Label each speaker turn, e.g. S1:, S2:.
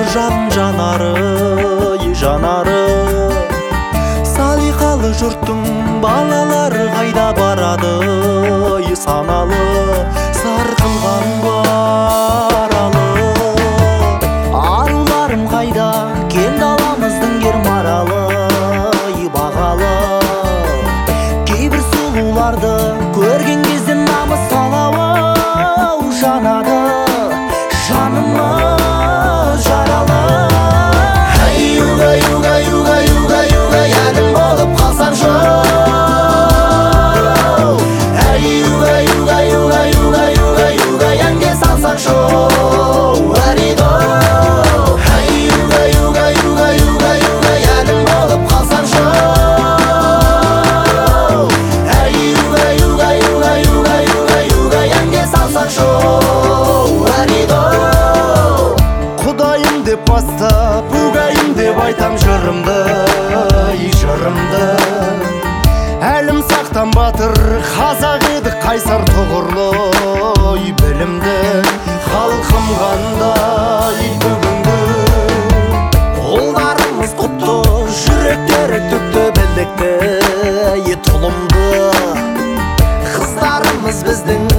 S1: жан жанары, жанары. Салиқалы жұрттың балалары қайда барады, саналы сарқылған баралы. Аруларым қайда, кең даламыздың кер маралы, бағалы. Кейбір сұлуларды көрген кезде намыс қалауы жанады, жанымыз жаралы. Ай, угай, угай, угай, угай, угай, әнім болып қалсаңшы. Ай, угай, угай, угай, угай, угай, угай, әнге салсаңшы. Ариdo. Ай, угай, угай, угай, угай, угай, әнім болып қалсаңшы. Ай, угай, угай, угай, угай, угай, угай, әнге салсаңшы. Ариdo. Құдайым деп бастап, угайым деп айтам жырымды, жырымды. Әлім сақтан батыр, қазақ еді қайсар тұғырлы, білімді. Халқым қандай бүгінгі, ұлдарымыз құтты, жүректері түкті білдікті, тұлымды. Қыздарымыз біздің